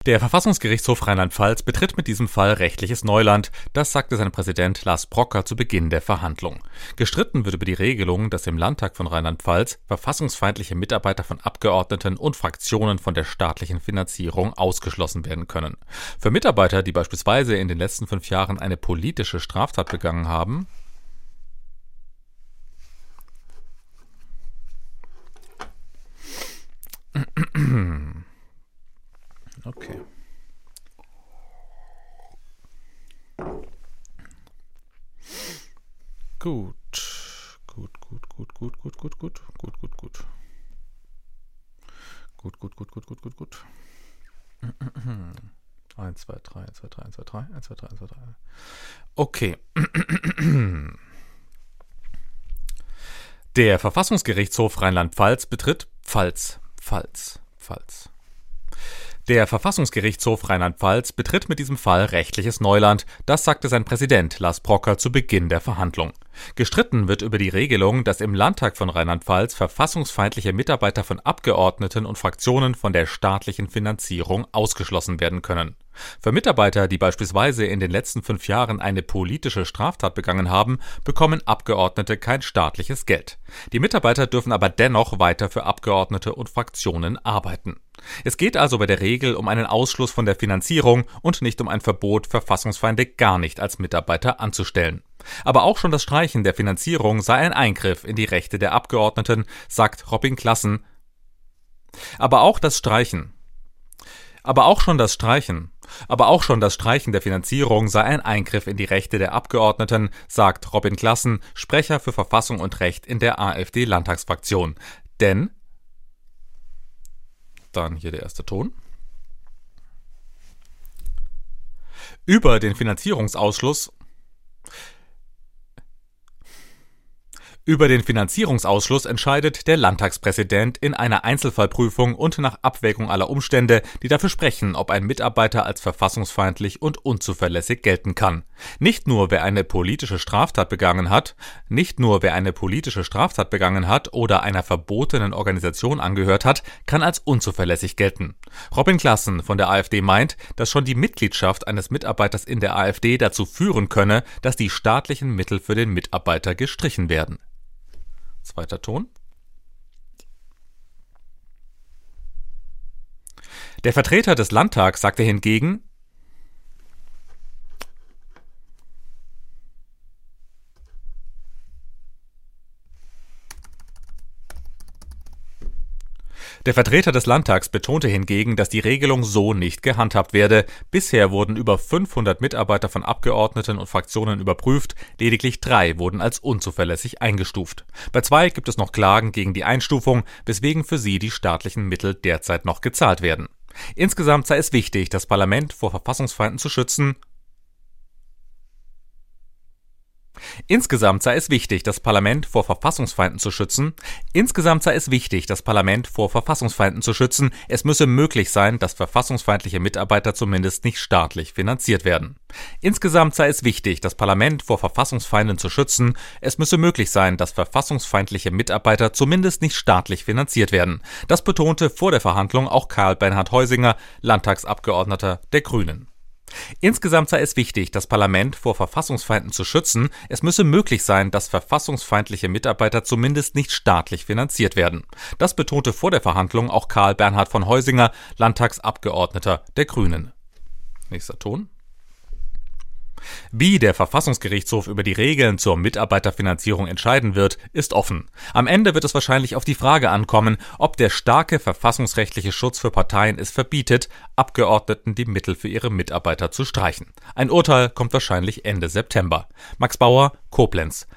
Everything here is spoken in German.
Der Verfassungsgerichtshof Rheinland-Pfalz betritt mit diesem Fall rechtliches Neuland. Das sagte sein Präsident Lars Brocker zu Beginn der Verhandlung. Gestritten wird über die Regelung, dass im Landtag von Rheinland-Pfalz verfassungsfeindliche Mitarbeiter von Abgeordneten und Fraktionen von der staatlichen Finanzierung ausgeschlossen werden können. Für Mitarbeiter, die beispielsweise in den letzten 5 Jahren eine politische Straftat begangen haben, okay. Gut. 1, 2, 3, 1, 2, 3, 1, 2, 3, 1, 2, 3, 1, 2, 3. Okay. Der Verfassungsgerichtshof Rheinland-Pfalz betritt Pfalz. Der Verfassungsgerichtshof Rheinland-Pfalz betritt mit diesem Fall rechtliches Neuland. Das sagte sein Präsident Lars Brocker zu Beginn der Verhandlung. Gestritten wird über die Regelung, dass im Landtag von Rheinland-Pfalz verfassungsfeindliche Mitarbeiter von Abgeordneten und Fraktionen von der staatlichen Finanzierung ausgeschlossen werden können. Für Mitarbeiter, die beispielsweise in den letzten 5 Jahren eine politische Straftat begangen haben, bekommen Abgeordnete kein staatliches Geld. Die Mitarbeiter dürfen aber dennoch weiter für Abgeordnete und Fraktionen arbeiten. Es geht also bei der Regel um einen Ausschluss von der Finanzierung und nicht um ein Verbot, Verfassungsfeinde gar nicht als Mitarbeiter anzustellen. Aber auch schon das Streichen der Finanzierung sei ein Eingriff in die Rechte der Abgeordneten, sagt Robin Klassen. Aber auch schon das Streichen der Finanzierung sei ein Eingriff in die Rechte der Abgeordneten, sagt Robin Klassen, Sprecher für Verfassung und Recht in der AfD-Landtagsfraktion. Denn, dann hier der erste Ton, über den Finanzierungsausschluss entscheidet der Landtagspräsident in einer Einzelfallprüfung und nach Abwägung aller Umstände, die dafür sprechen, ob ein Mitarbeiter als verfassungsfeindlich und unzuverlässig gelten kann. Nicht nur wer eine politische Straftat begangen hat oder einer verbotenen Organisation angehört hat, kann als unzuverlässig gelten. Robin Klassen von der AfD meint, dass schon die Mitgliedschaft eines Mitarbeiters in der AfD dazu führen könne, dass die staatlichen Mittel für den Mitarbeiter gestrichen werden. Zweiter Ton. Der Vertreter des Landtags sagte hingegen, betonte hingegen, dass die Regelung so nicht gehandhabt werde. Bisher wurden über 500 Mitarbeiter von Abgeordneten und Fraktionen überprüft, lediglich 3 wurden als unzuverlässig eingestuft. Bei 2 gibt es noch Klagen gegen die Einstufung, weswegen für sie die staatlichen Mittel derzeit noch gezahlt werden. Insgesamt sei es wichtig, das Parlament vor Verfassungsfeinden zu schützen. Das Parlament vor Verfassungsfeinden zu schützen. Es müsse möglich sein, dass verfassungsfeindliche Mitarbeiter zumindest nicht staatlich finanziert werden. Das betonte vor der Verhandlung auch Karl Bernhard Heusinger, Landtagsabgeordneter der Grünen. Insgesamt sei es wichtig, das Parlament vor Verfassungsfeinden zu schützen. Es müsse möglich sein, dass verfassungsfeindliche Mitarbeiter zumindest nicht staatlich finanziert werden. Das betonte vor der Verhandlung auch Karl Bernhard von Heusinger, Landtagsabgeordneter der Grünen. Nächster Ton. Wie der Verfassungsgerichtshof über die Regeln zur Mitarbeiterfinanzierung entscheiden wird, ist offen. Am Ende wird es wahrscheinlich auf die Frage ankommen, ob der starke verfassungsrechtliche Schutz für Parteien es verbietet, Abgeordneten die Mittel für ihre Mitarbeiter zu streichen. Ein Urteil kommt wahrscheinlich Ende September. Max Bauer, Koblenz.